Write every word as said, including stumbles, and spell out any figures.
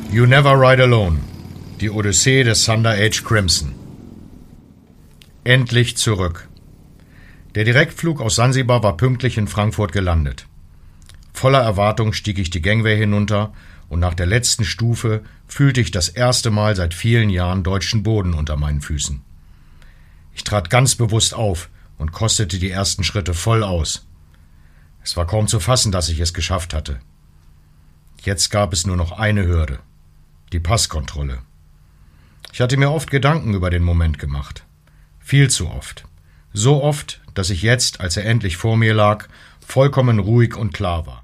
You Never Ride Alone. Die Odyssee des Thunder Age Crimson. Endlich zurück. Der Direktflug aus Sansibar war pünktlich in Frankfurt gelandet. Voller Erwartung stieg ich die Gangway hinunter und nach der letzten Stufe fühlte ich das erste Mal seit vielen Jahren deutschen Boden unter meinen Füßen. Ich trat ganz bewusst auf und kostete die ersten Schritte voll aus. Es war kaum zu fassen, dass ich es geschafft hatte. Jetzt gab es nur noch eine Hürde: die Passkontrolle. Ich hatte mir oft Gedanken über den Moment gemacht. Viel zu oft. So oft, dass ich jetzt, als er endlich vor mir lag, vollkommen ruhig und klar war.